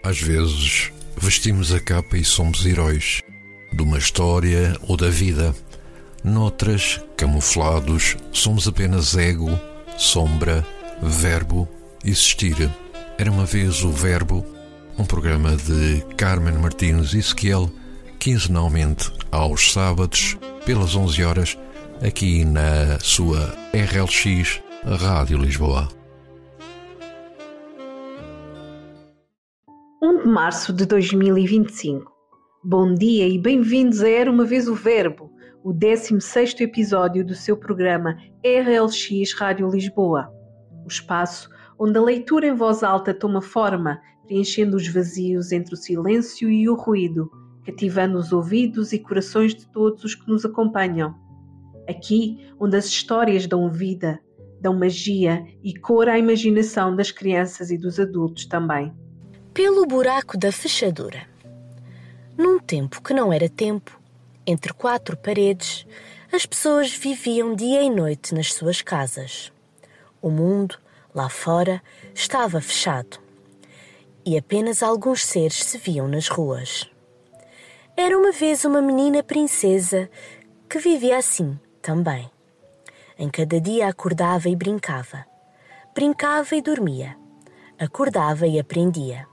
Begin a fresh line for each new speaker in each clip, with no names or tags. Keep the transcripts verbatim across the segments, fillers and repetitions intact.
Às vezes, vestimos a capa e somos heróis de uma história ou da vida. Noutras, camuflados, somos apenas ego, sombra, verbo, existir. Era uma vez o Verbo, um programa de Carmen Martins e Ezequiel, quinzenalmente aos sábados, pelas onze horas, aqui na sua R L X Rádio Lisboa.
um de março de dois mil e vinte e cinco. Bom dia e bem-vindos a Era uma Vez o Verbo, o décimo sexto episódio do seu programa R L X Rádio Lisboa. O espaço onde a leitura em voz alta toma forma, preenchendo os vazios entre o silêncio e o ruído, cativando os ouvidos e corações de todos os que nos acompanham. Aqui onde as histórias dão vida, dão magia e cor à imaginação das crianças e dos adultos também.
Pelo buraco da fechadura. Num tempo que não era tempo, entre quatro paredes, as pessoas viviam dia e noite nas suas casas. O mundo, lá fora, estava fechado e apenas alguns seres se viam nas ruas. Era uma vez uma menina princesa que vivia assim também. Em cada dia acordava e brincava. Brincava e dormia. Acordava e aprendia.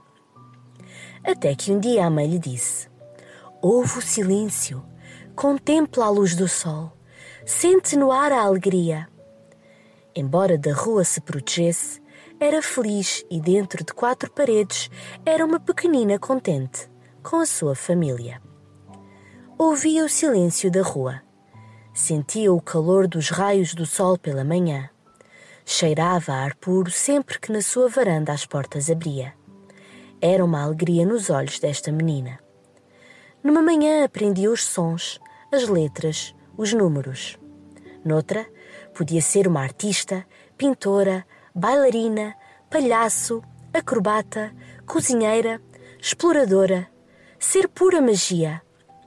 Até que um dia a mãe lhe disse: ouve o silêncio, contempla a luz do sol, sente no ar a alegria. Embora da rua se protegesse, era feliz e dentro de quatro paredes era uma pequenina contente, com a sua família. Ouvia o silêncio da rua, sentia o calor dos raios do sol pela manhã, cheirava a ar puro sempre que na sua varanda as portas abria. Era uma alegria nos olhos desta menina. Numa manhã aprendia os sons, as letras, os números. Noutra, podia ser uma artista, pintora, bailarina, palhaço, acrobata, cozinheira, exploradora, ser pura magia.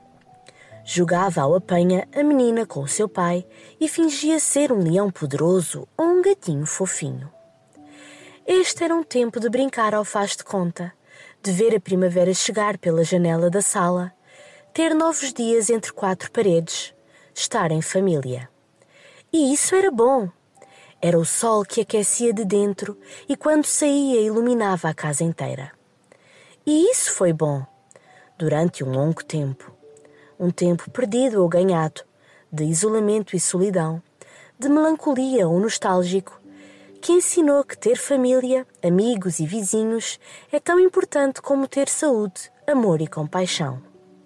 Jogava ao apanha a menina com o seu pai e fingia ser um leão poderoso ou um gatinho fofinho. Este era um tempo de brincar ao faz de conta, de ver a primavera chegar pela janela da sala, ter novos dias entre quatro paredes, estar em família. E isso era bom. Era o sol que aquecia de dentro e quando saía iluminava a casa inteira. E isso foi bom, durante um longo tempo. Um tempo perdido ou ganhado, de isolamento e solidão, de melancolia ou nostálgico, que ensinou que ter família, amigos e vizinhos é tão importante como ter saúde, amor e compaixão.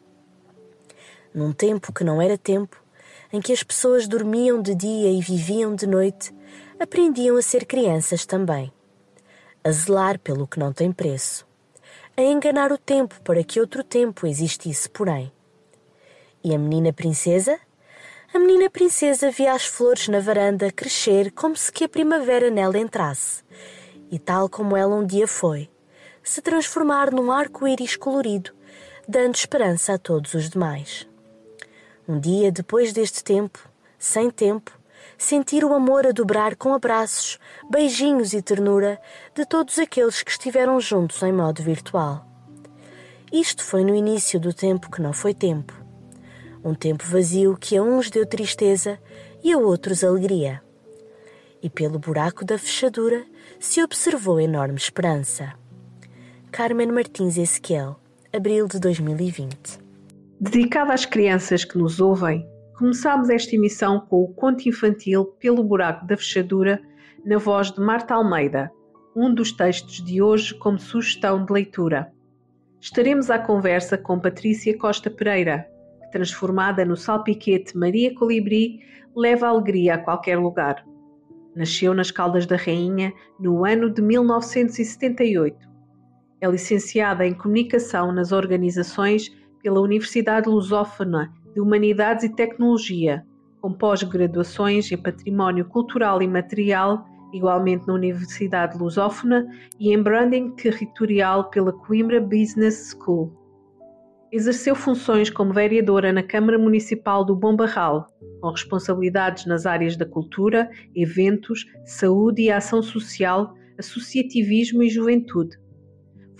Num tempo que não era tempo, em que as pessoas dormiam de dia e viviam de noite, aprendiam a ser crianças também, a zelar pelo que não tem preço, a enganar o tempo para que outro tempo existisse, porém. E a menina princesa? A menina princesa via as flores na varanda crescer como se que a primavera nela entrasse, e tal como ela um dia foi, se transformar num arco-íris colorido, dando esperança a todos os demais. Um dia depois deste tempo, sem tempo, sentir o amor a dobrar com abraços, beijinhos e ternura de todos aqueles que estiveram juntos em modo virtual. Isto foi no início do tempo que não foi tempo. Um tempo vazio que a uns deu tristeza e a outros alegria. E pelo buraco da fechadura se observou enorme esperança. Carmen Martins Ezequiel, abril de dois mil e vinte.
Dedicada às crianças que nos ouvem, começámos esta emissão com o conto infantil Pelo Buraco da Fechadura, na voz de Marta Almeida, um dos textos de hoje como sugestão de leitura. Estaremos à conversa com Patrícia Costa Pereira, transformada no salpiquete Maria Colibri, leva alegria a qualquer lugar. Nasceu nas Caldas da Rainha no ano de mil novecentos e setenta e oito. É licenciada em Comunicação nas Organizações pela Universidade Lusófona de Humanidades e Tecnologia, com pós-graduações em Património Cultural e Material, igualmente na Universidade Lusófona, e em Branding Territorial pela Coimbra Business School. Exerceu funções como vereadora na Câmara Municipal do Bom Barral, com responsabilidades nas áreas da cultura, eventos, saúde e ação social, associativismo e juventude.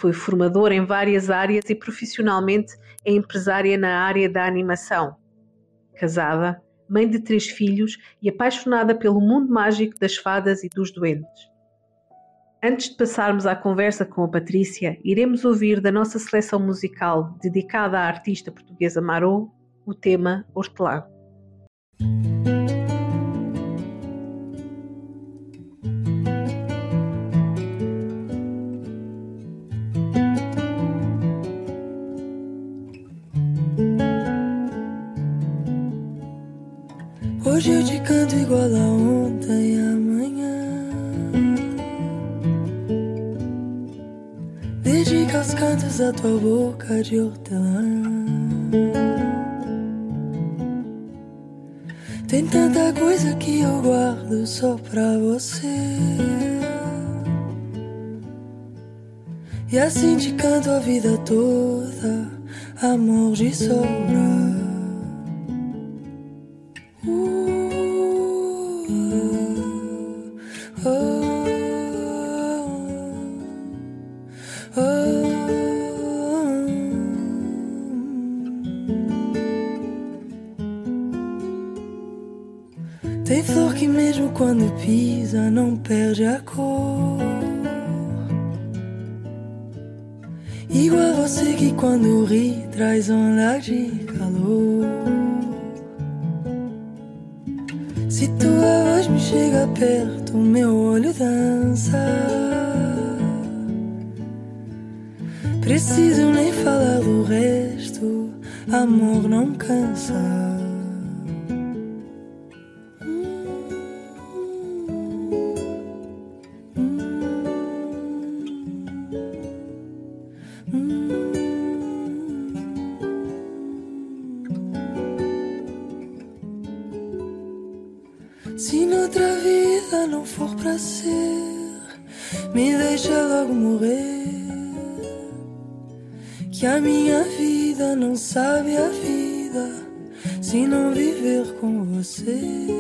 Foi formadora em várias áreas e profissionalmente é empresária na área da animação. Casada, mãe de três filhos e apaixonada pelo mundo mágico das fadas e dos duendes. Antes de passarmos à conversa com a Patrícia, iremos ouvir da nossa seleção musical dedicada à artista portuguesa Marô, o tema Hortelã.
Hoje eu te canto igual a ontem e amanhã. Dedica os cantos a tua boca de hortelã. Tem tanta coisa que eu guardo só pra você. E assim te canto a vida toda, amor de sobra. Tem flor que mesmo quando pisa não perde a cor. Igual você que quando ri traz onda de calor. Se tua voz me chega perto, meu olho dança. Preciso nem falar do resto, amor não cansa. Se noutra vida não for pra ser, me deixa logo morrer. Que a minha vida não sabe a vida se não viver com você.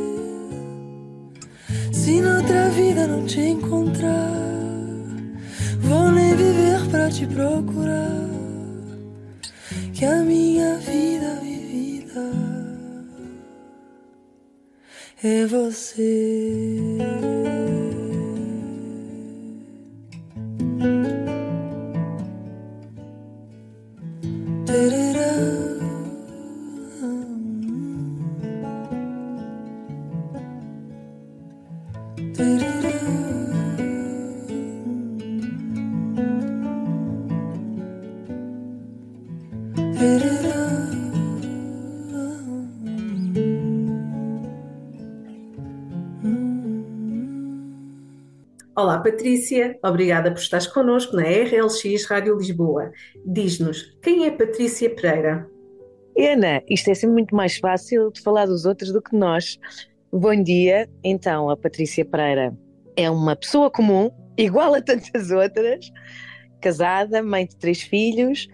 Se noutra vida não te encontrar, vou nem viver pra te procurar. Que a minha vida vivida é você.
Olá Patrícia, obrigada por estares connosco na R L X Rádio Lisboa. Diz-nos, quem é Patrícia Pereira?
Ana, isto é sempre muito mais fácil de falar dos outros do que nós. Bom dia, então a Patrícia Pereira é uma pessoa comum, igual a tantas outras, casada, mãe de três filhos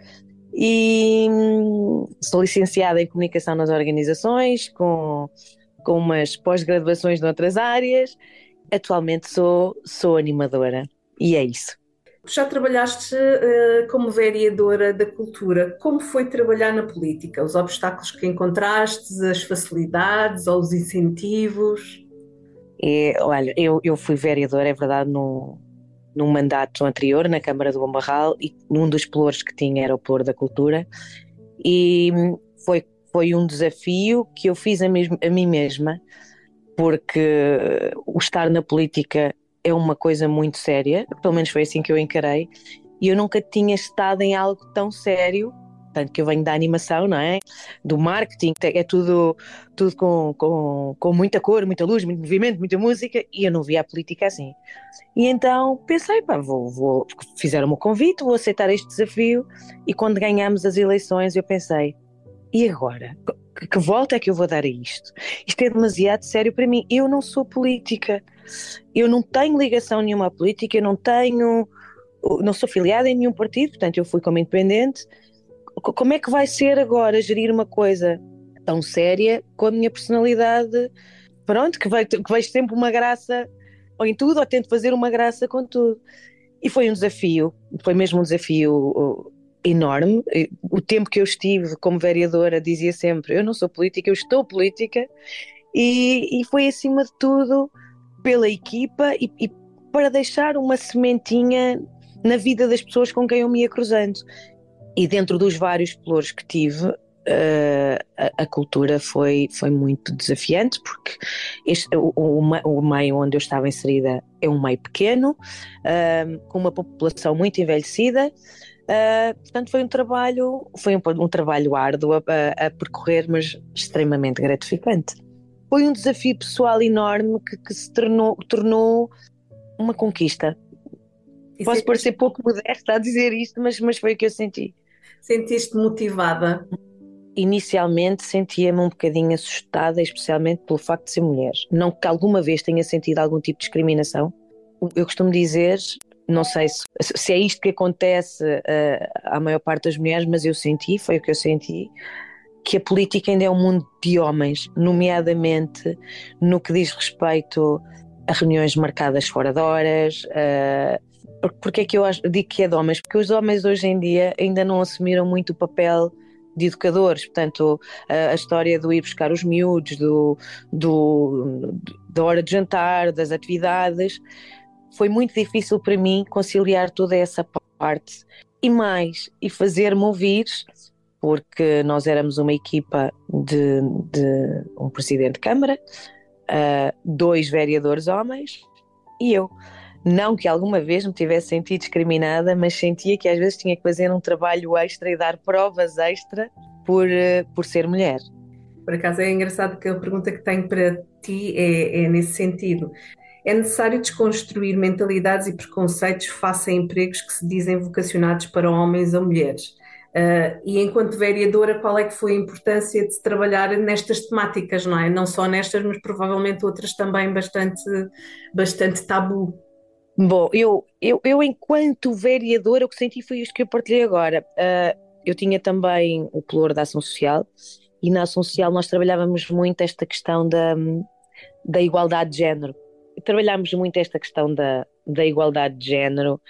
e sou licenciada em Comunicação nas Organizações, com, com umas pós-graduações noutras áreas. Atualmente sou, sou animadora e é isso.
Já trabalhaste uh, como vereadora da cultura. Como foi trabalhar na política? Os obstáculos que encontraste, as facilidades ou os incentivos?
É, olha, eu, eu fui vereadora, é verdade, no, num mandato anterior na Câmara do Bombarral e num dos pelouros que tinha era o pelouro da cultura e foi, foi um desafio que eu fiz a, mesmo, a mim mesma, porque o estar na política é uma coisa muito séria, pelo menos foi assim que eu encarei, e eu nunca tinha estado em algo tão sério, tanto que eu venho da animação, não é? Do marketing, é tudo, tudo com, com, com muita cor, muita luz, muito movimento, muita música, e eu não via a política assim. E então pensei, pá, vou, vou, fizeram-me o convite, vou aceitar este desafio, e quando ganhámos as eleições eu pensei, e agora? Que volta é que eu vou dar a isto? Isto é demasiado sério para mim. Eu não sou política, eu não tenho ligação nenhuma à política, eu não tenho, não sou filiada em nenhum partido, portanto eu fui como independente. Como é que vai ser agora gerir uma coisa tão séria com a minha personalidade? Pronto, que vejo, que vejo sempre uma graça ou em tudo, ou tento fazer uma graça com tudo. E foi um desafio, foi mesmo um desafio uh, enorme. O tempo que eu estive como vereadora dizia sempre, eu não sou política, eu estou política, e, e foi acima de tudo pela equipa e, e para deixar uma sementinha na vida das pessoas com quem eu me ia cruzando. E dentro dos vários pelouros que tive, Uh, a, a cultura foi, foi muito desafiante, porque este, o, o, o meio onde eu estava inserida é um meio pequeno, uh, com uma população muito envelhecida, uh, portanto foi um trabalho, foi um, um trabalho árduo a, a, a percorrer, mas extremamente gratificante. Foi um desafio pessoal enorme que, que se tornou, tornou uma conquista. E Posso parecer pouco modesta a dizer isto, mas, mas foi o que eu senti.
Sentiste motivada?
Inicialmente sentia-me um bocadinho assustada, especialmente pelo facto de ser mulher. Não que alguma vez tenha sentido algum tipo de discriminação. Eu costumo dizer, não sei se, se é isto que acontece uh, à maior parte das mulheres, mas eu senti, foi o que eu senti, que a política ainda é um mundo de homens, nomeadamente no que diz respeito a reuniões marcadas fora de horas. Uh, porque é que eu digo que é de homens? Porque os homens hoje em dia ainda não assumiram muito o papel de educadores, portanto a, a história do ir buscar os miúdos, do, do, da hora de jantar, das atividades, foi muito difícil para mim conciliar toda essa parte e mais, e fazer-me ouvir, porque nós éramos uma equipa de, de um presidente de Câmara, uh, dois vereadores homens e eu. Não que alguma vez me tivesse sentido discriminada, mas sentia que às vezes tinha que fazer um trabalho extra e dar provas extra por, por ser mulher.
Por acaso é engraçado que a pergunta que tenho para ti é, é nesse sentido. É necessário desconstruir mentalidades e preconceitos face a empregos que se dizem vocacionados para homens ou mulheres. Uh, e enquanto vereadora, qual é que foi a importância de se trabalhar nestas temáticas, não é? Não só nestas, mas provavelmente outras também bastante, bastante tabu.
Bom, eu, eu, eu enquanto vereadora, o que senti foi isto que eu partilhei agora. Uh, eu tinha também o pelouro da ação social, e na ação social nós trabalhávamos muito esta questão da, da igualdade de género. Trabalhámos muito esta questão da, da igualdade de género,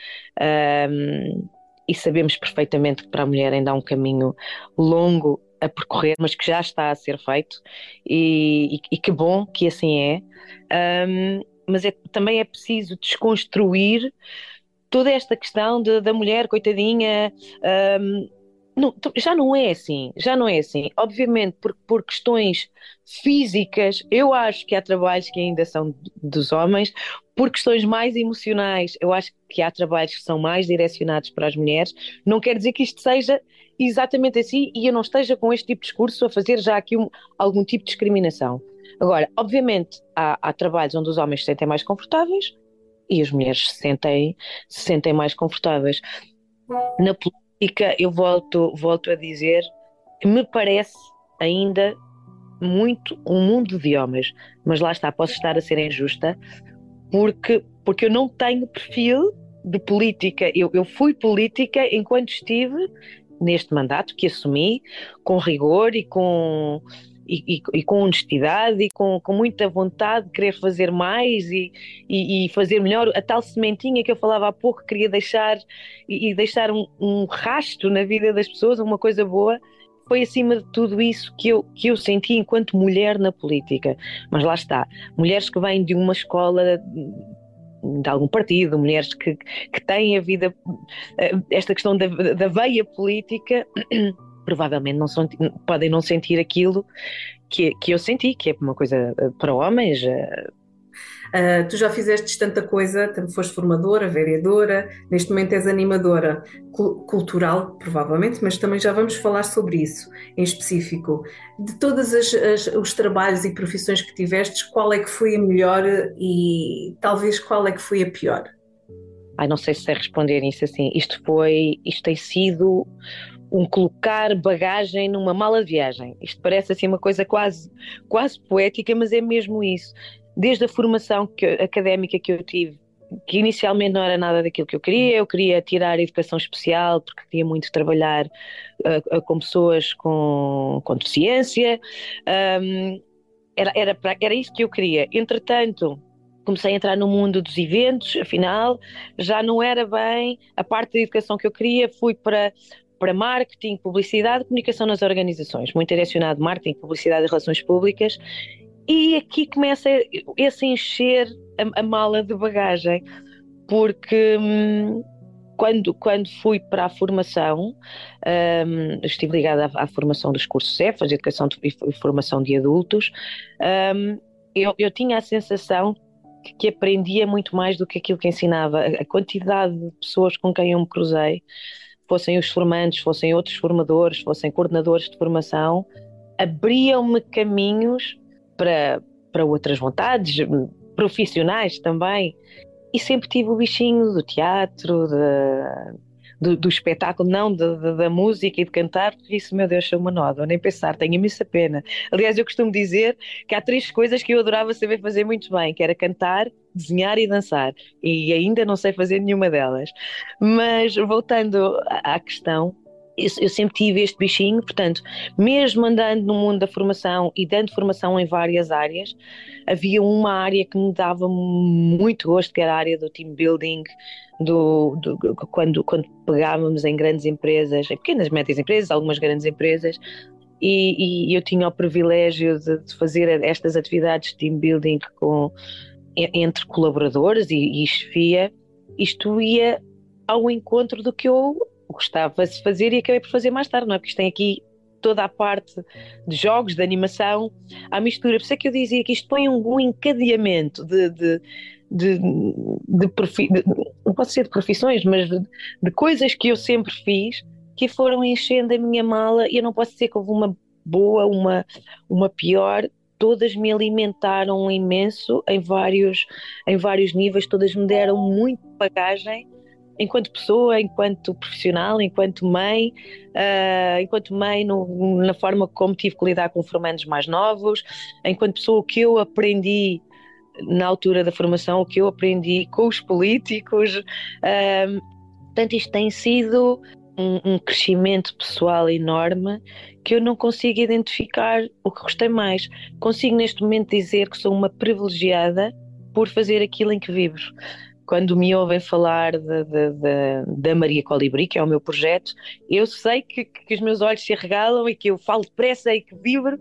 um, e sabemos perfeitamente que para a mulher ainda há um caminho longo a percorrer, mas que já está a ser feito, e, e, e que bom que assim é. Um, mas é, também é preciso desconstruir toda esta questão de, da mulher, coitadinha. Um, não, já não é assim, já não é assim. Obviamente, por, por questões físicas, eu acho que há trabalhos que ainda são dos homens. Por questões mais emocionais, eu acho que há trabalhos que são mais direcionados para as mulheres. Não quer dizer que isto seja exatamente assim e eu não esteja com este tipo de discurso a fazer já aqui um, algum tipo de discriminação. Agora, obviamente, há, há trabalhos onde os homens se sentem mais confortáveis e as mulheres se sentem, se sentem mais confortáveis. Na política, eu volto, volto a dizer, me parece ainda muito um mundo de homens, mas lá está, posso estar a ser injusta, porque, porque eu não tenho perfil de política. Eu, eu fui política enquanto estive neste mandato que assumi, com rigor e com... E, e, e com honestidade e com, com muita vontade de querer fazer mais e, e, e fazer melhor. A tal sementinha que eu falava há pouco, queria deixar e, e deixar um, um rastro na vida das pessoas, uma coisa boa. Foi acima de tudo isso que eu, que eu senti enquanto mulher na política. Mas lá está, mulheres que vêm de uma escola, de algum partido, mulheres que, que têm a vida, esta questão da, da veia política, provavelmente não são, podem não sentir aquilo que, que eu senti, que é uma coisa para homens.
Uh, tu já fizeste tanta coisa, também foste formadora, vereadora, neste momento és animadora cultural, provavelmente, mas também já vamos falar sobre isso em específico. De todos os trabalhos e profissões que tivestes, qual é que foi a melhor e talvez qual é que foi a pior?
Ai, não sei se sei responder isso assim. Isto foi, isto tem sido um colocar bagagem numa mala de viagem. Isto parece assim uma coisa quase, quase poética, mas é mesmo isso. Desde a formação que, académica que eu tive, que inicialmente não era nada daquilo que eu queria, eu queria tirar a educação especial porque queria muito trabalhar uh, uh, com pessoas com, com deficiência, um, era, era, era isso que eu queria. Entretanto, comecei a entrar no mundo dos eventos, afinal, já não era bem a parte da educação que eu queria, fui para, para marketing, publicidade, comunicação nas organizações, muito direcionado marketing, publicidade e relações públicas, e aqui começa esse encher a, a mala de bagagem, porque hum, quando, quando fui para a formação, hum, estive ligada à, à formação dos cursos Cefas, educação e formação de adultos, hum, eu, eu tinha a sensação que, que aprendia muito mais do que aquilo que ensinava. A quantidade de pessoas com quem eu me cruzei, fossem os formandos, fossem outros formadores, fossem coordenadores de formação, abriam-me caminhos para, para outras vontades, profissionais também, e sempre tive o bichinho do teatro, de, do, do espetáculo, não de, de, da música e de cantar, porque isso, meu Deus, sou uma nódoa, nem pensar, tenho imensa pena. Aliás, eu costumo dizer que há três coisas que eu adorava saber fazer muito bem, que era cantar, desenhar e dançar, e ainda não sei fazer nenhuma delas. Mas, voltando à, à questão, Eu, eu sempre tive este bichinho, portanto, mesmo andando no mundo da formação e dando formação em várias áreas, havia uma área que me dava muito gosto, que era a área do team building, do, do, quando, quando pegávamos em grandes empresas, em pequenas, médias empresas, algumas grandes empresas, e, e eu tinha o privilégio de, de fazer estas atividades de team building com, entre colaboradores e, e chefia. Isto ia ao encontro do que eu gostava de fazer e acabei por fazer mais tarde, não é? Porque isto tem aqui toda a parte de jogos, de animação, à mistura. Por isso é que eu dizia que isto põe um, um encadeamento de, de, de, de, profi, de não pode ser de profissões, mas de, de coisas que eu sempre fiz, que foram enchendo a minha mala, e eu não posso dizer que houve uma boa, uma, uma pior. Todas me alimentaram imenso em vários, em vários níveis, todas me deram muito bagagem, enquanto pessoa, enquanto profissional, enquanto mãe, uh, enquanto mãe no, na forma como tive que lidar com formandos mais novos, enquanto pessoa, o que eu aprendi na altura da formação, o que eu aprendi com os políticos. Uh, portanto, isto tem sido um, um crescimento pessoal enorme, que eu não consigo identificar o que gostei mais. Consigo neste momento dizer que sou uma privilegiada por fazer aquilo em que vibro. Quando me ouvem falar de, de, de, da Maria Colibri, que é o meu projeto, eu sei que, que os meus olhos se arregalam e que eu falo depressa e que vibro,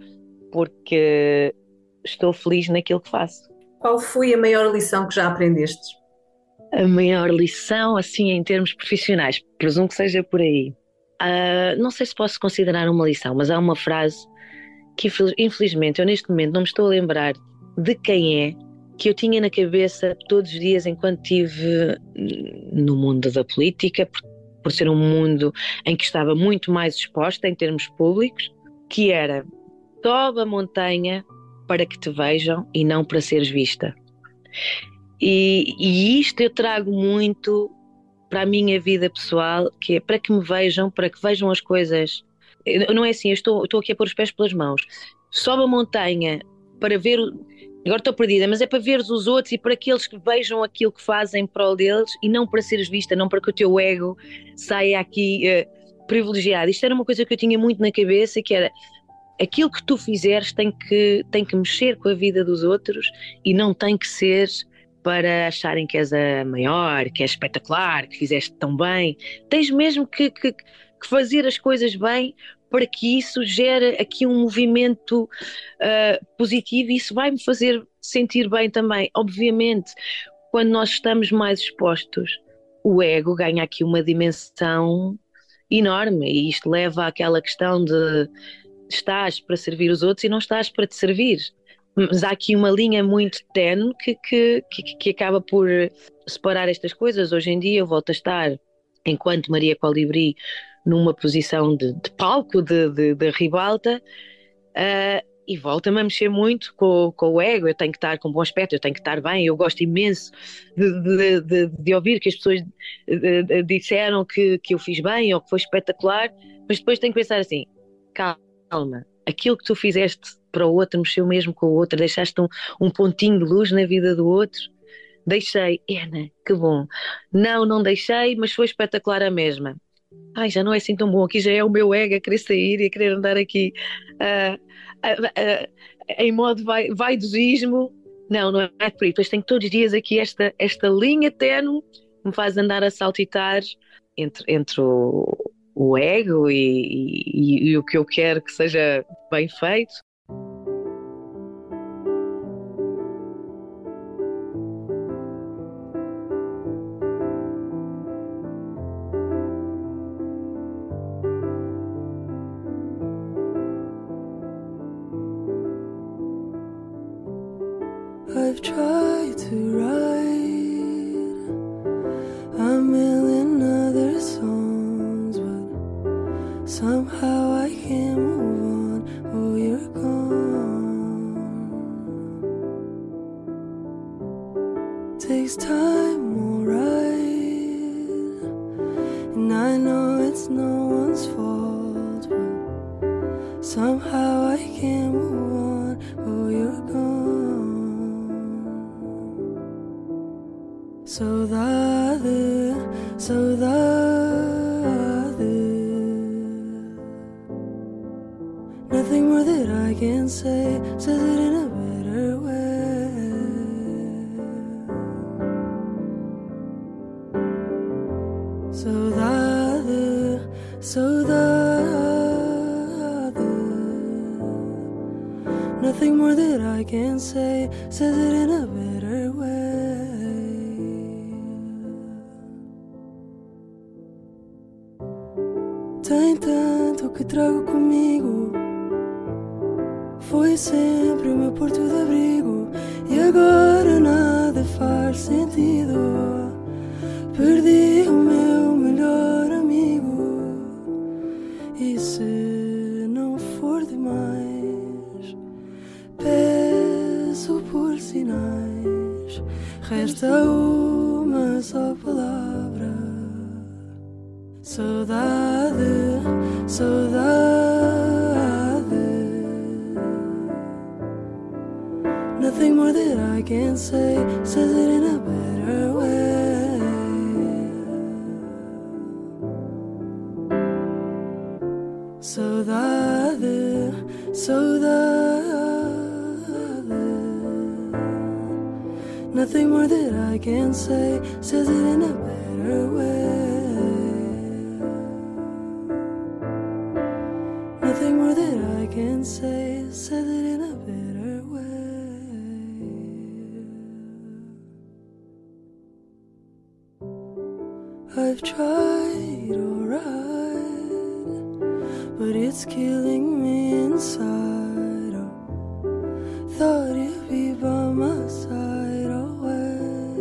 porque estou feliz naquilo que faço.
Qual foi a maior lição que já aprendeste?
A maior lição, assim, em termos profissionais, presumo que seja por aí. Uh, não sei se posso considerar uma lição, mas há uma frase que, infelizmente, eu neste momento não me estou a lembrar de quem é, que eu tinha na cabeça todos os dias enquanto estive no mundo da política, por, por ser um mundo em que estava muito mais exposta em termos públicos, que era: sobe a montanha para que te vejam e não para seres vista. E, e isto eu trago muito para a minha vida pessoal, que é para que me vejam, para que vejam as coisas. Eu, não é assim, eu estou, eu estou aqui a pôr os pés pelas mãos. Sobe a montanha para ver... Agora estou perdida, mas é para veres os outros e para aqueles que vejam aquilo que fazem em prol deles, e não para seres vista, não para que o teu ego saia aqui uh, privilegiado. Isto era uma coisa que eu tinha muito na cabeça, que era: aquilo que tu fizeres tem que, tem que mexer com a vida dos outros e não tem que ser para acharem que és a maior, que és espetacular, que fizeste tão bem. Tens mesmo que, que, que fazer as coisas bem, para que isso gere aqui um movimento uh, positivo, e isso vai-me fazer sentir bem também. Obviamente, quando nós estamos mais expostos, o ego ganha aqui uma dimensão enorme, e isto leva àquela questão de estás para servir os outros e não estás para te servir. Mas há aqui uma linha muito tenue que, que, que, que acaba por separar estas coisas. Hoje em dia eu volto a estar, enquanto Maria Colibri, numa posição de, de palco, de, de, de ribalta, uh, e volta-me a mexer muito com, com o ego. Eu tenho que estar com bom aspecto, eu tenho que estar bem. Eu gosto imenso de, de, de, de ouvir que as pessoas de, de, disseram que, que eu fiz bem ou que foi espetacular, mas depois tenho que pensar assim: calma, aquilo que tu fizeste para o outro mexeu mesmo com o outro, deixaste um, um pontinho de luz na vida do outro. Deixei, Ana, que bom. Não, não deixei, mas foi espetacular a mesma. Ai, já não é assim tão bom, aqui já é o meu ego a querer sair e a querer andar aqui uh, uh, uh, em modo vai, vaidosismo, Não, não é por aí. Depois tenho todos os dias aqui esta, esta linha ténue que me faz andar a saltitar entre, entre o, o ego e, e, e o que eu quero que seja bem feito.
I've tried to write a million other songs, but somehow I can't move on. Oh, you're gone. Takes time, alright, and I know it's no one's fault, but somehow I can't move on. Oh, you're gone. Saudade, saudade. Nothing more that I can say says it in a better way. Saudade, saudade. Nothing more that I can say says it in a better way. Tem tanto que trago comigo, foi sempre o meu porto de abrigo, e agora nada faz sentido. Perdi o meu melhor amigo, e se não for demais, peço por sinais. Resta uma só palavra: saudade, saudade. Nothing more that I can say says it in a better way. Saudade, saudade. Nothing more that I can say says it in a better way. Nothing more that I can say says it in a better way. I've tried, alright, but it's killing me inside. Oh, thought you'd be by my side always.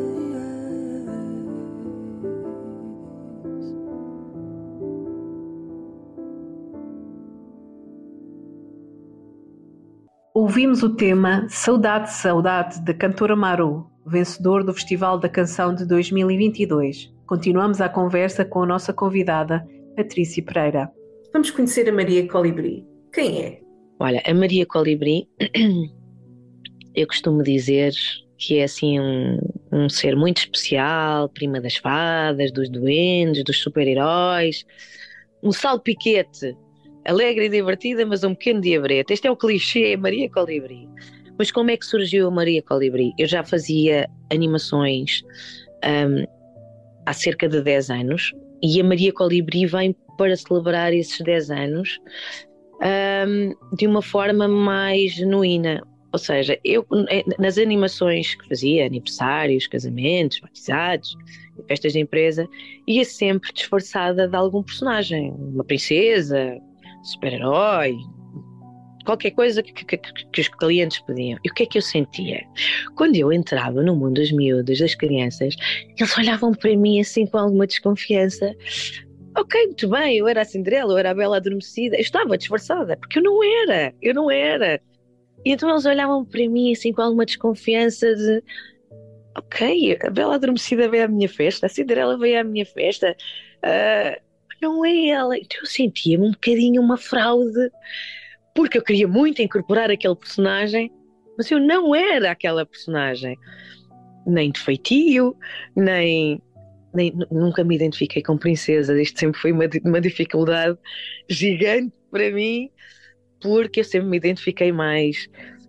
Ouvimos o tema Saudade, Saudade, da cantora Maru, vencedor do Festival da Canção de dois mil e vinte e dois. Continuamos a conversa com a nossa convidada, Patrícia Pereira. Vamos conhecer a Maria Colibri. Quem é?
Olha, a Maria Colibri, eu costumo dizer que é assim um, um ser muito especial, prima das fadas, dos duendes, dos super-heróis, um salpiquete, alegre e divertida, mas um pequeno diabrete. Este é o clichê Maria Colibri. Mas como é que surgiu a Maria Colibri? Eu já fazia animações um, há cerca de dez anos, e a Maria Colibri vem para celebrar esses dez anos um, de uma forma mais genuína. Ou seja, eu nas animações que fazia, aniversários, casamentos, batizados, festas de empresa, ia sempre disfarçada de algum personagem, uma princesa, super-herói, qualquer coisa que, que, que os clientes pediam. E o que é que eu sentia? Quando eu entrava no mundo dos miúdos, das crianças, eles olhavam para mim assim com alguma desconfiança. Ok, muito bem, eu era a Cinderela, eu era a Bela Adormecida, eu estava disfarçada, porque eu não era, eu não era. E então eles olhavam para mim assim com alguma desconfiança de ok, a Bela Adormecida veio à minha festa, a Cinderela veio à minha festa, uh, não é ela. Então eu sentia-me um bocadinho uma fraude, porque eu queria muito incorporar aquele personagem, mas eu não era aquela personagem, nem de feitio, nem, nem nunca me identifiquei com princesas. Isto sempre foi uma, uma dificuldade gigante para mim, porque eu sempre me identifiquei mais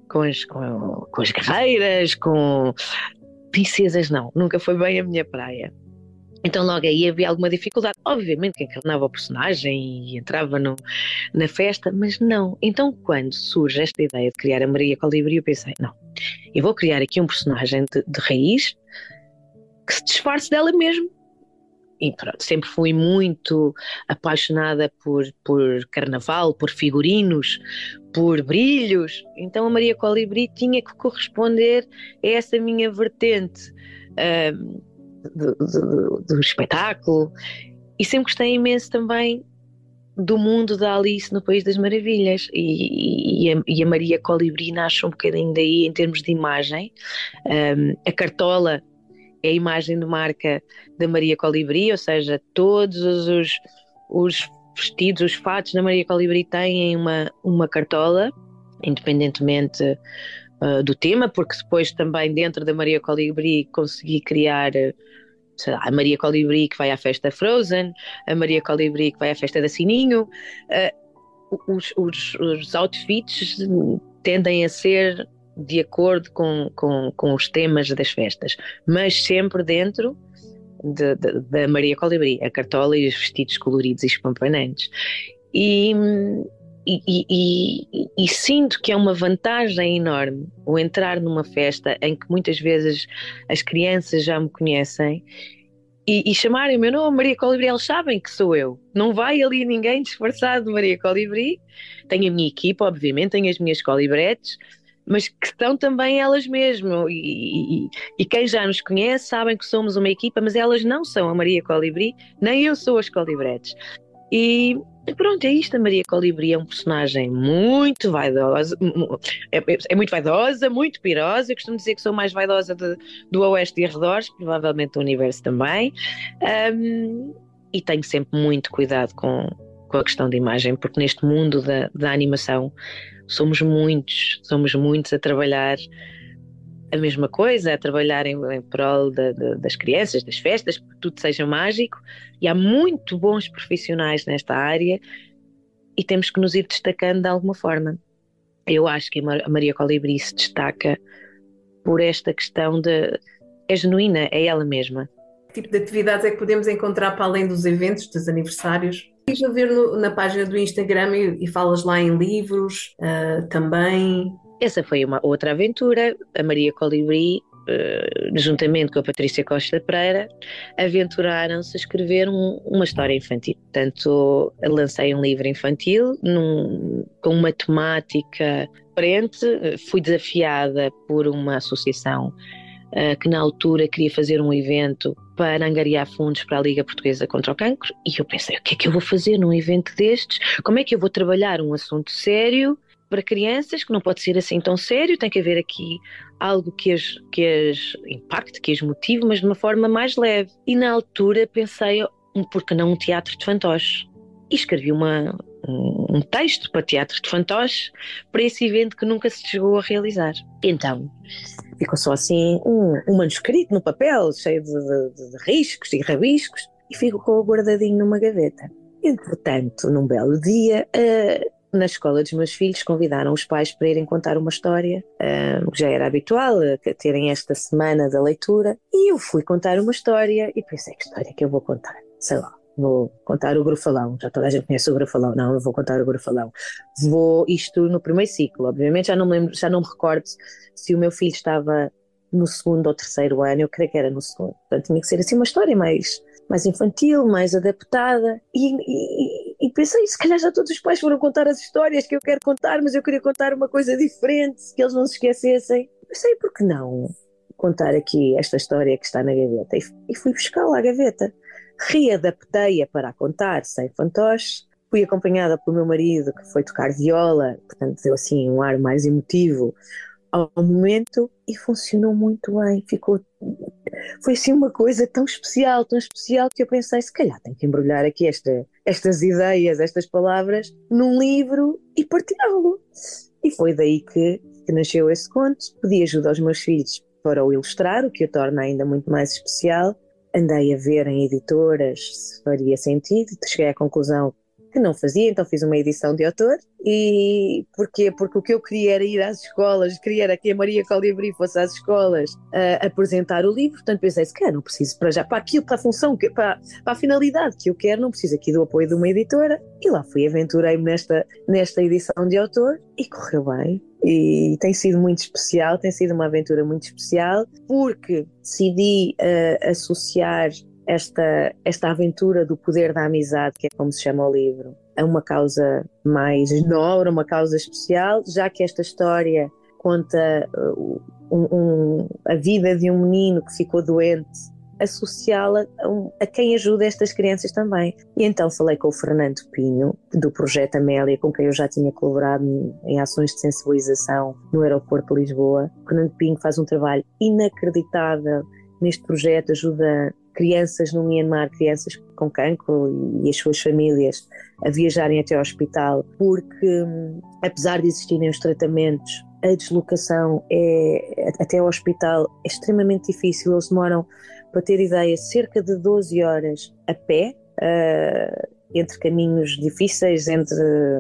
com as, com, com as guerreiras, com princesas não, nunca foi bem a minha praia. Então logo aí havia alguma dificuldade. Obviamente que encarnava o personagem e entrava no, na festa, mas não. Então quando surge esta ideia de criar a Maria Colibri, eu pensei, não, eu vou criar aqui um personagem de, de raiz que se disfarce dela mesmo. E pronto, sempre fui muito apaixonada por, por carnaval, por figurinos, por brilhos. Então a Maria Colibri tinha que corresponder a essa minha vertente um, do, do, do espetáculo. E sempre gostei imenso também do mundo da Alice no País das Maravilhas. E, e, a, e a Maria Colibri nasce um bocadinho daí em termos de imagem. Um, a cartola é a imagem de marca da Maria Colibri, ou seja, todos os, os vestidos, os fatos da Maria Colibri têm uma, uma cartola, independentemente uh, do tema, porque depois também dentro da Maria Colibri consegui criar, sei lá, a Maria Colibri que vai à festa Frozen, a Maria Colibri que vai à festa da Sininho. Uh, os, os, os outfits tendem a ser de acordo com, com, com os temas das festas, mas sempre dentro de, de, da Maria Colibri, a cartola e os vestidos coloridos e espampanantes. E, e, e, e, e sinto que é uma vantagem enorme o entrar numa festa em que muitas vezes as crianças já me conhecem e, e chamarem o meu nome Maria Colibri, eles sabem que sou eu. Não vai ali ninguém disfarçado de Maria Colibri. Tenho a minha equipa, obviamente, tenho as minhas colibretes, mas que são também elas mesmas, e, e, e quem já nos conhece sabem que somos uma equipa, mas elas não são a Maria Colibri, nem eu sou as colibretes. E pronto, é isto, a Maria Colibri é um personagem muito vaidosa, é, é muito vaidosa, muito pirosa. Eu costumo dizer que sou mais vaidosa de, do Oeste e arredores, provavelmente do universo também, um, e tenho sempre muito cuidado com, com a questão da imagem, porque neste mundo da, da animação somos muitos, somos muitos a trabalhar a mesma coisa, a trabalhar em, em prol de, de, das crianças, das festas, para que tudo seja mágico, e há muito bons profissionais nesta área e temos que nos ir destacando de alguma forma. Eu acho que a Maria Colibri se destaca por esta questão de... é genuína, é ela mesma.
Que tipo de atividades é que podemos encontrar para além dos eventos, dos aniversários? Estive a ver no, na página do Instagram e, e falas lá em livros uh, também.
Essa foi uma outra aventura. A Maria Colibri, uh, juntamente com a Patrícia Costa Pereira, aventuraram-se a escrever um, uma história infantil. Portanto, lancei um livro infantil num, com uma temática diferente. Fui desafiada por uma associação uh, que na altura queria fazer um evento para angariar fundos para a Liga Portuguesa contra o Cancro, e eu pensei, o que é que eu vou fazer num evento destes? Como é que eu vou trabalhar um assunto sério para crianças, que não pode ser assim tão sério, tem que haver aqui algo que as, que as impacte, que as motive, mas de uma forma mais leve. E na altura pensei, por que não um teatro de fantoches? E escrevi uma, um texto para teatro de fantoches para esse evento que nunca se chegou a realizar. Então ficou só assim um, um manuscrito no papel, cheio de, de, de riscos e rabiscos, e ficou guardadinho numa gaveta. Entretanto, num belo dia, uh, na escola dos meus filhos convidaram os pais para irem contar uma história, uh, já era habitual uh, terem esta semana da leitura, e eu fui contar uma história e pensei, que história que eu vou contar? Sei lá, vou contar o Grufalão, já toda a gente conhece o Grufalão, não, eu vou contar o Grufalão. Vou, isto no primeiro ciclo, obviamente já não me lembro, já não me recordo se o meu filho estava no segundo ou terceiro ano, eu creio que era no segundo, portanto tinha que ser assim uma história mais, mais infantil, mais adaptada, e, e, e pensei, se calhar já todos os pais foram contar as histórias que eu quero contar, mas eu queria contar uma coisa diferente, que eles não se esquecessem. Pensei, por que não contar aqui esta história que está na gaveta? E, e fui buscá-la à gaveta. Readaptei-a para a contar sem fantoches, fui acompanhada pelo meu marido, que foi tocar viola, portanto deu assim um ar mais emotivo ao momento, e funcionou muito bem. Ficou, foi assim uma coisa tão especial, tão especial, que eu pensei, se calhar tenho que embrulhar aqui esta, estas ideias, estas palavras num livro e partilhá-lo. E foi daí que, que nasceu esse conto. Pedi ajuda aos meus filhos para o ilustrar, o que o torna ainda muito mais especial. Andei a ver em editoras se faria sentido, cheguei à conclusão que não fazia, então fiz uma edição de autor. E porquê? Porque o que eu queria era ir às escolas, queria era que a Maria Colibri fosse às escolas uh, apresentar o livro, portanto pensei, se calhar não preciso para já, para aquilo, para a função, para, para a finalidade que eu quero, não preciso aqui do apoio de uma editora. E lá fui, aventurei-me nesta, nesta edição de autor e correu bem. E tem sido muito especial, tem sido uma aventura muito especial, porque decidi uh, associar esta, esta aventura do poder da amizade, que é como se chama o livro, a uma causa mais nobre, uma causa especial, já que esta história conta uh, um, um, a vida de um menino que ficou doente, associá-la a, um, a quem ajuda estas crianças também. E então falei com o Fernando Pinho, do Projeto Amélia, com quem eu já tinha colaborado em ações de sensibilização no aeroporto de Lisboa. O Fernando Pinho faz um trabalho inacreditável neste projeto, ajuda crianças no Myanmar, crianças com cancro e as suas famílias a viajarem até ao hospital, porque apesar de existirem os tratamentos, a deslocação é, até ao hospital é extremamente difícil. Eles demoram, para ter ideia, cerca de doze horas a pé, uh, entre caminhos difíceis, entre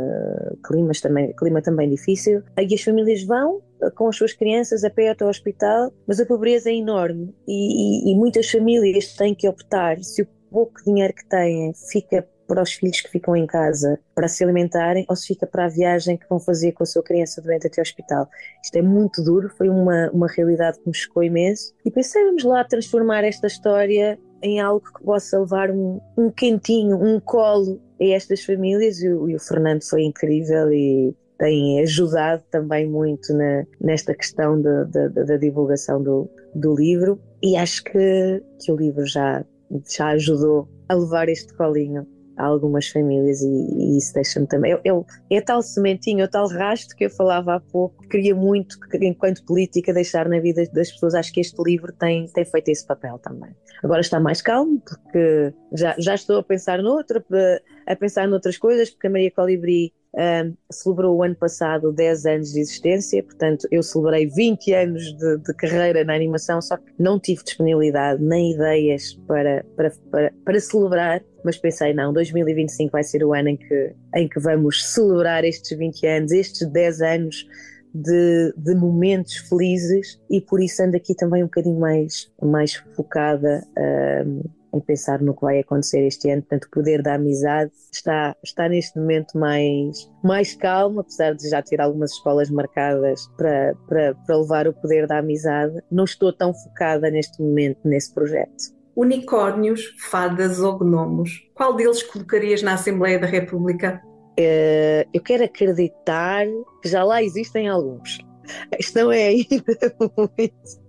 climas também, clima também difícil. Aí as famílias vão com as suas crianças a pé até ao hospital, mas a pobreza é enorme e, e, e muitas famílias têm que optar, se o pouco dinheiro que têm fica para os filhos que ficam em casa para se alimentarem ou se fica para a viagem que vão fazer com a sua criança doente até ao hospital. Isto é muito duro, foi uma, uma realidade que me chocou imenso e pensei, vamos lá transformar esta história em algo que possa levar um, um quentinho, um colo a estas famílias e o, e o Fernando foi incrível e tem ajudado também muito na, nesta questão de, de, de, da divulgação do, do livro e acho que, que o livro já, já ajudou a levar este colinho a algumas famílias e, e isso deixa-me também. Eu, eu, é tal sementinho, é tal rasto que eu falava há pouco. Queria muito, enquanto política, deixar na vida das pessoas. Acho que este livro tem, tem feito esse papel também. Agora está mais calmo, porque já, já estou a pensar noutra, a pensar noutras coisas, porque a Maria Colibri um, celebrou o ano passado dez anos de existência, portanto eu celebrei vinte anos de, de carreira na animação, só que não tive disponibilidade nem ideias para, para, para, para celebrar, mas pensei, não, dois mil e vinte e cinco vai ser o ano em que, em que vamos celebrar estes vinte anos, estes dez anos de, de momentos felizes e por isso ando aqui também um bocadinho mais, mais focada um, em pensar no que vai acontecer este ano. Portanto, o poder da amizade está, está neste momento mais, mais calmo, apesar de já ter algumas escolas marcadas para, para, para levar o poder da amizade. Não estou tão focada neste momento nesse projeto.
Unicórnios, fadas ou gnomos, qual deles colocarias na Assembleia da República?
Uh, eu quero acreditar que já lá existem alguns. A questão é ainda muito,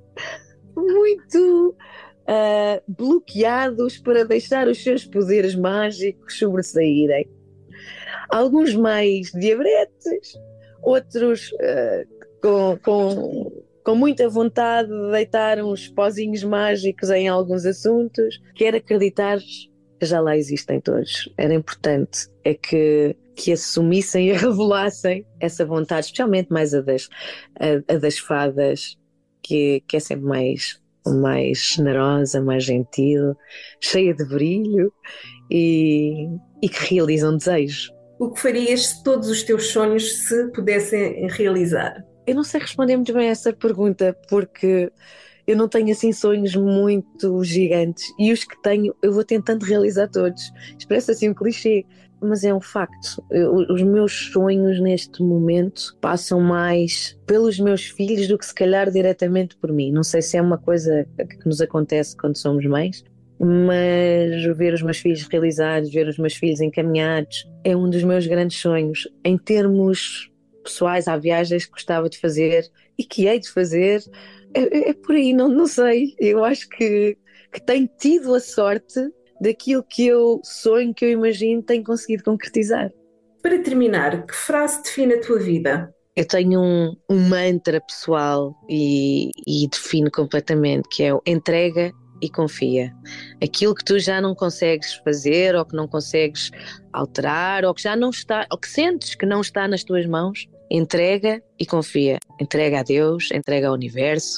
muito uh, bloqueados para deixar os seus poderes mágicos sobressaírem. Alguns mais diabretes, outros uh, com, com, com muita vontade de deitar uns pozinhos mágicos em alguns assuntos. Quero acreditar que já lá existem todos. Era importante é que, que assumissem e revelassem essa vontade, especialmente mais a das, a, a das fadas, que, que é sempre mais, mais generosa, mais gentil, cheia de brilho e, e que realizam desejos.
O que farias se todos os teus sonhos se pudessem realizar?
Eu não sei responder muito bem a essa pergunta, porque eu não tenho assim sonhos muito gigantes e os que tenho eu vou tentando realizar todos. Isto parece assim um clichê, mas é um facto. Eu, os meus sonhos neste momento passam mais pelos meus filhos do que se calhar diretamente por mim. Não sei se é uma coisa que nos acontece quando somos mães, mas ver os meus filhos realizados, ver os meus filhos encaminhados é um dos meus grandes sonhos. Em termos pessoais, há viagens que gostava de fazer e que hei de fazer. É, é por aí, não, não sei. Eu acho que, que tenho tido a sorte daquilo que eu sonho, que eu imagino, tenho conseguido concretizar.
Para terminar, que frase define a tua vida?
Eu tenho um, um mantra pessoal e, e defino completamente, que é o entrega e confia. Aquilo que tu já não consegues fazer ou que não consegues alterar ou que já não está, ou que sentes que não está nas tuas mãos, entrega e confia. Entrega a Deus, entrega ao universo,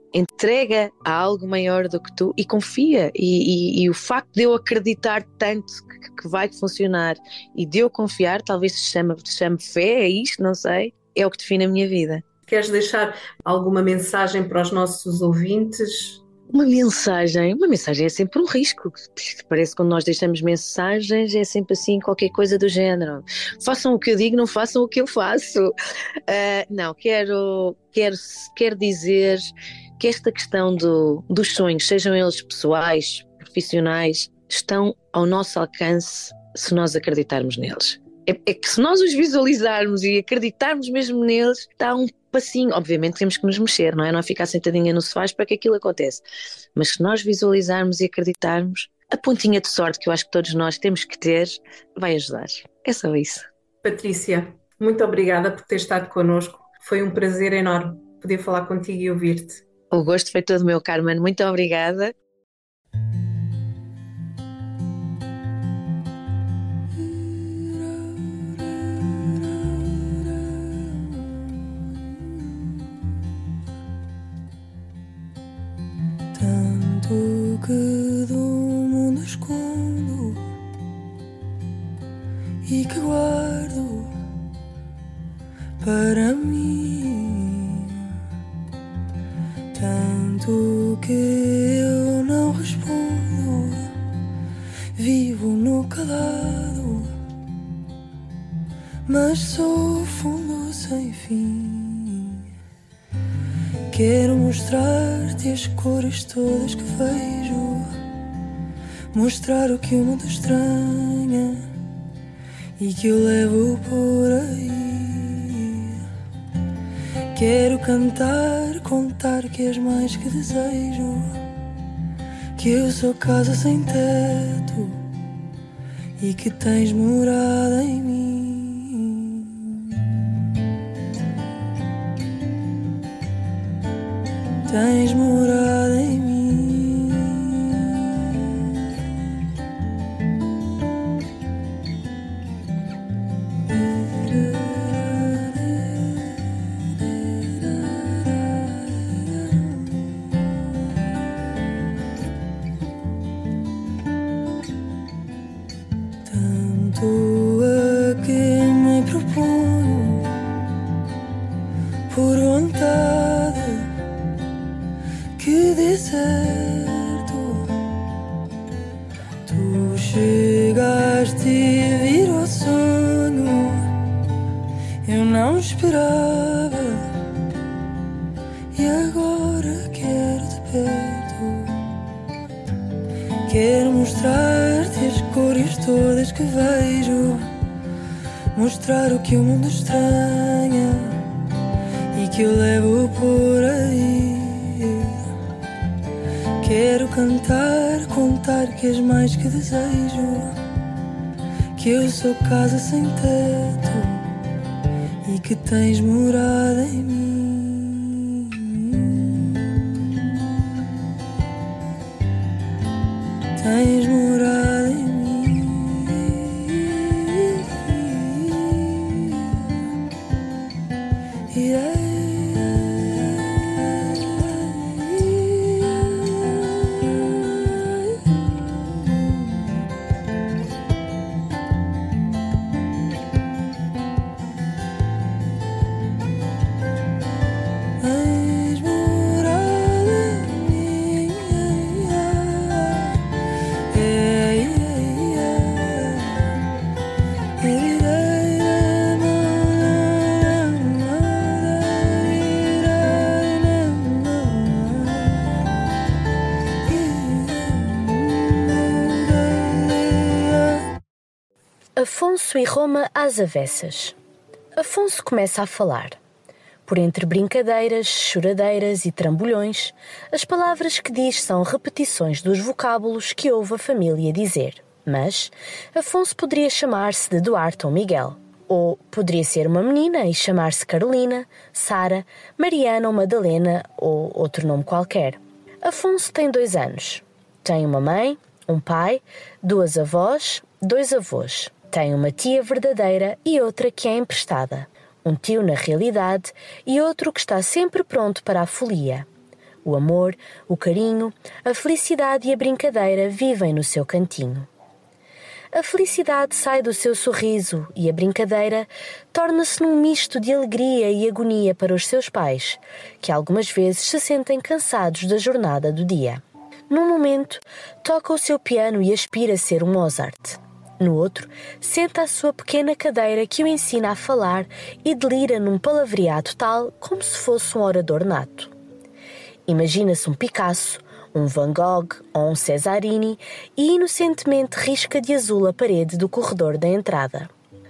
entrega a algo maior do que tu e confia. E, e, e o facto de eu acreditar tanto que, que vai funcionar e de eu confiar, talvez se chame, se chame fé, é isto, não sei, é o que define a minha vida.
Queres deixar alguma mensagem para os nossos ouvintes?
Uma mensagem, uma mensagem é sempre um risco. Parece que quando nós deixamos mensagens é sempre assim, qualquer coisa do género. Façam o que eu digo, não façam o que eu faço. Uh, não, quero, quero, quero dizer que esta questão do, dos sonhos, sejam eles pessoais, profissionais, estão ao nosso alcance se nós acreditarmos neles. É, é que se nós os visualizarmos e acreditarmos mesmo neles, está um passinho. Obviamente temos que nos mexer, não é? Não é ficar sentadinha no sofá para que aquilo aconteça. Mas se nós visualizarmos e acreditarmos, a pontinha de sorte que eu acho que todos nós temos que ter vai ajudar. É só isso.
Patrícia, muito obrigada por ter estado connosco. Foi um prazer enorme poder falar contigo e ouvir-te.
O gosto foi todo meu, Carmen. Muito obrigada.
Tanto que do mundo escondo e que guardo para mim, tanto que eu não respondo, vivo no calado, mas sou fundo sem fim. Quero mostrar-te as cores todas que vejo, mostrar o que o mundo estranha e que eu levo por aí. Quero cantar, contar que és mais que desejo, que eu sou casa sem teto e que tens morada em mim. Tens morada em mim. Tanto a que me proponho por vontade que dê certo. Tu chegaste e virou sonho, eu não esperava e agora quero-te perto. Quero mostrar-te as cores todas que vejo, mostrar o que o mundo estranha e que eu levo por aí. Quero cantar, contar que és mais que desejo, que eu sou casa sem teto e que tens morada em mim. Tens morada em mim. Yeah.
Afonso e Roma às avessas. Afonso começa a falar. Por entre brincadeiras, choradeiras e trambolhões, as palavras que diz são repetições dos vocábulos que ouve a família dizer. Mas Afonso poderia chamar-se de Duarte ou Miguel. Ou poderia ser uma menina e chamar-se Carolina, Sara, Mariana ou Madalena ou outro nome qualquer. Afonso tem dois anos. Tem uma mãe, um pai, duas avós, dois avós. Tem uma tia verdadeira e outra que é emprestada. Um tio na realidade e outro que está sempre pronto para a folia. O amor, o carinho, a felicidade e a brincadeira vivem no seu cantinho. A felicidade sai do seu sorriso e a brincadeira torna-se num misto de alegria e agonia para os seus pais, que algumas vezes se sentem cansados da jornada do dia. Num momento, toca o seu piano e aspira a ser um Mozart. No outro, senta à sua pequena cadeira que o ensina a falar e delira num palavreado tal como se fosse um orador nato. Imagina-se um Picasso, um Van Gogh ou um Cesarini e inocentemente risca de azul a parede do corredor da entrada.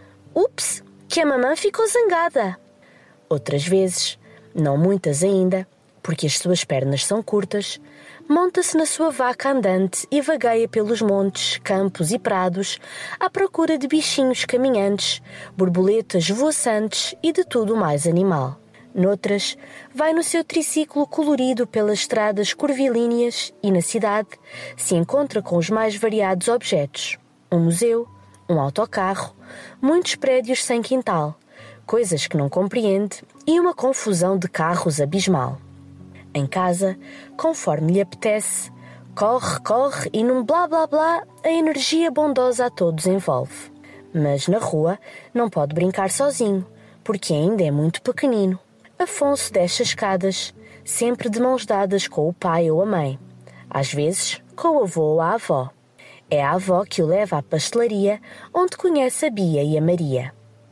Ups, que a mamã ficou zangada! Outras vezes, não muitas ainda, porque as suas pernas são curtas, monta-se na sua vaca andante e vagueia pelos montes, campos e prados à procura de bichinhos caminhantes, borboletas voaçantes e de tudo mais animal. Noutras, vai no seu triciclo colorido pelas estradas curvilíneas e, na cidade, se encontra com os mais variados objetos. Um museu, um autocarro, muitos prédios sem quintal, coisas que não compreende e uma confusão de carros abismal. Em casa, conforme lhe apetece, corre, corre e num blá blá blá a energia bondosa a todos envolve. Mas na rua não pode brincar sozinho, porque ainda é muito pequenino. Afonso desce as escadas, sempre de mãos dadas com o pai ou a mãe, às vezes com o avô ou a avó. É a avó que o leva à pastelaria, onde conhece a Bia e a Maria.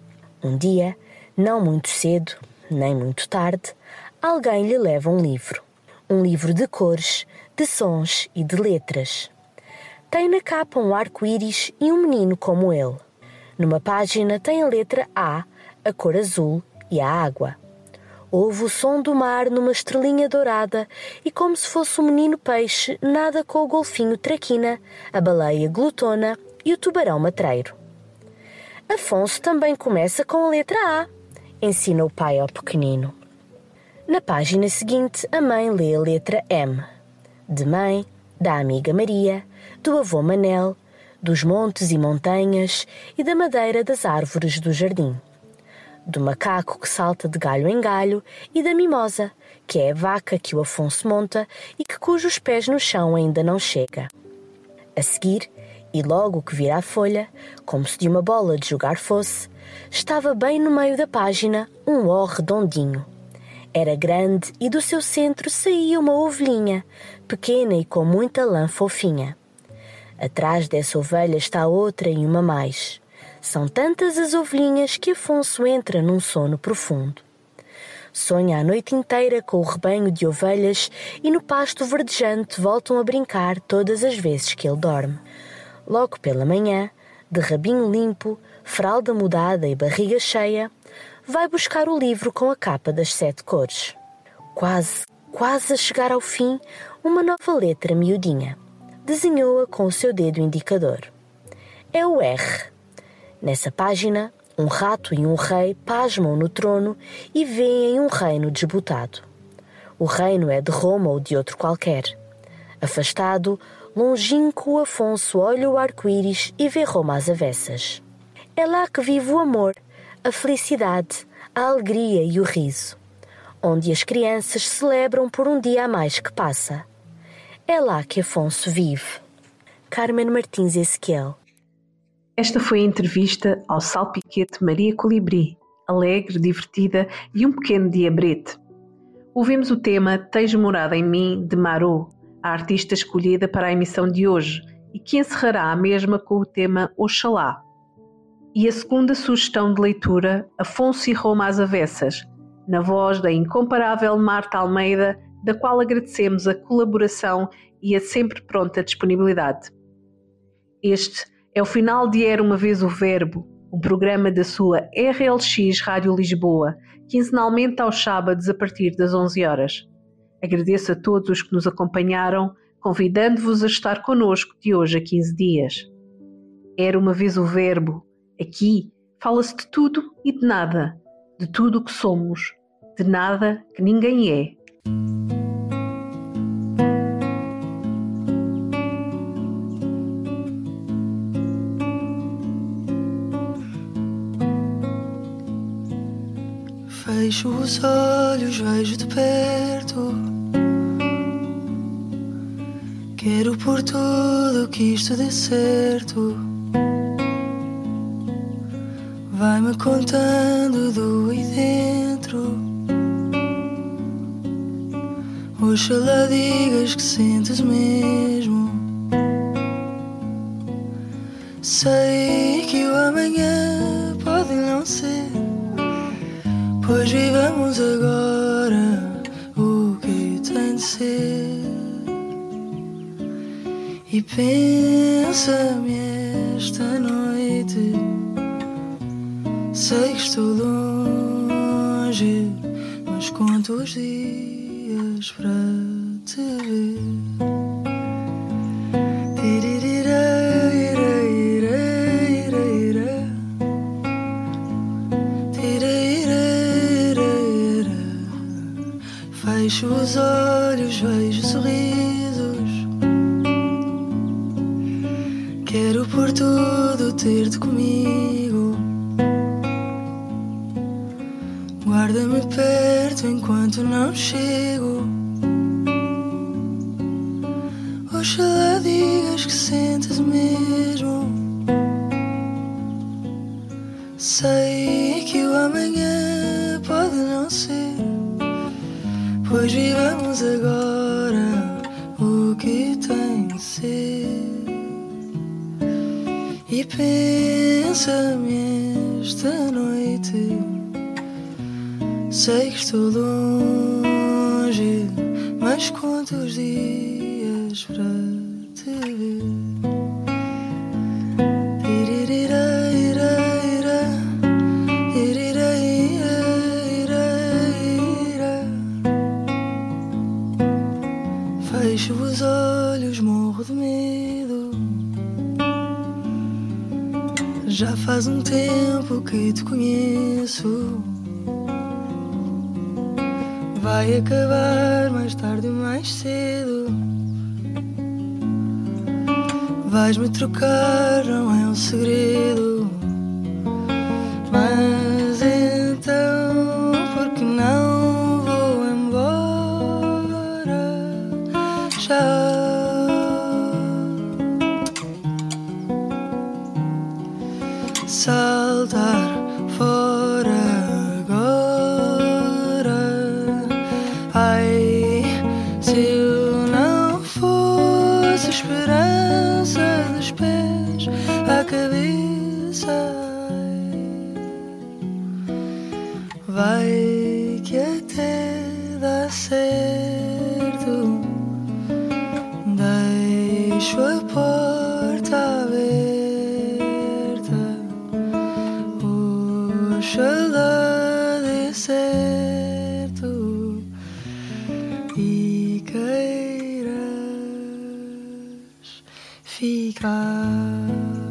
Um dia, não muito cedo, nem muito tarde, alguém lhe leva um livro. Um livro de cores, de sons e de letras. Tem na capa um arco-íris e um menino como ele. Numa página tem a letra A, a cor azul e a água. Ouve o som do mar numa estrelinha dourada e, como se fosse um menino peixe, nada com o golfinho traquina, a baleia glutona e o tubarão matreiro. Afonso também começa com a letra A, ensina o pai ao pequenino. Na página seguinte, a mãe lê a letra M, de mãe, da amiga Maria, do avô Manel, dos montes e montanhas e da madeira das árvores do jardim. Do macaco que salta de galho em galho e da mimosa, que é a vaca que o Afonso monta e que cujos pés no chão ainda não chega. A seguir, e logo que vira a folha, como se de uma bola de jogar fosse, estava bem no meio da página um O redondinho. Era grande e do seu centro saía uma ovelhinha, pequena e com muita lã fofinha. Atrás dessa ovelha está outra e uma mais. São tantas as ovelhinhas que Afonso entra num sono profundo. Sonha a noite inteira com o rebanho de ovelhas e no pasto verdejante voltam a brincar todas as vezes que ele dorme. Logo pela manhã, de rabinho limpo, fralda mudada e barriga cheia, vai buscar o livro com a capa das sete cores. Quase, quase a chegar ao fim, uma nova letra miudinha. Desenhou-a com o seu dedo indicador. É o R. Nessa página, um rato e um rei pasmam no trono e veem um reino desbotado. O reino é de Roma ou de outro qualquer. Afastado, longínquo, Afonso olha o arco-íris e vê Roma às avessas. É lá que vive o amor, a felicidade, a alegria e o riso, onde as crianças celebram por um dia a mais que passa. É lá que Afonso vive. Carmen Martins Ezequiel.
Esta foi a entrevista ao salpiquete Maria Colibri, alegre, divertida e um pequeno diabrete. Ouvimos o tema Tens Morada em Mim, de Marô, a artista escolhida para a emissão de hoje, e que encerrará a mesma com o tema Oxalá. E a segunda sugestão de leitura, Afonso e Roma às avessas, na voz da incomparável Marta Almeida, da qual agradecemos a colaboração e a sempre pronta disponibilidade. Este é o final de Era Uma Vez o Verbo, um programa da sua R L X Rádio Lisboa, quinzenalmente aos sábados a partir das onze horas. Agradeço a todos os que nos acompanharam, convidando-vos a estar connosco de hoje a quinze dias. Era uma vez o Verbo. Aqui fala-se de tudo e de nada, de tudo o que somos, de nada que ninguém é.
Fecho os olhos, vejo de perto Quero por tudo que isto dê certo. Vai-me contando do aí dentro. Oxalá digas que sentes mesmo. Sei que o amanhã pode não ser, pois vivamos agora o que tem de ser. E pensa-me esta noite, sei que estou longe, mas conto os dias para te ver. Fecho os olhos, vejo sorrisos. Quero por tudo ter-te comigo. Guarda-me perto enquanto não chego. Oxalá digas que sentes mesmo. Sei que o amanhã pode não ser, pois vivamos agora o que tem de ser. E pensa-me esta noite, sei que estou longe, mas conto os dias para te ver. Fecho os olhos, morro de medo. Já faz um tempo que te conheço. Vai acabar mais tarde ou mais cedo. Vais-me trocar, não é um segredo. Mas então, por que não vou embora já? Saltar fora agora. Ai, se eu não fosse esperança dos pés à cabeça. Vai que até dá certo. Deixo a porta aberta. Oxalá dê certo e queiras ficar.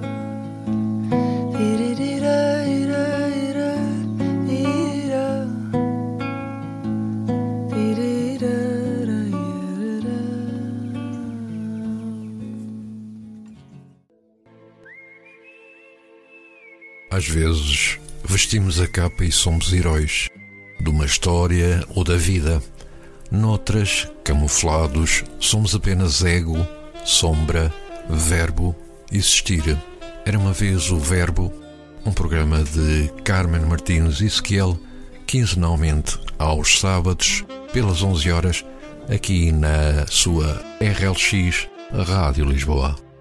Às vezes vestimos a capa e somos heróis de uma história ou da vida. Noutras, camuflados, somos apenas ego, sombra, verbo, existir. Era uma vez o Verbo, um programa de Carmen Martins e Ezequiel, quinzenalmente aos sábados, pelas onze horas, aqui na sua R L X Rádio Lisboa.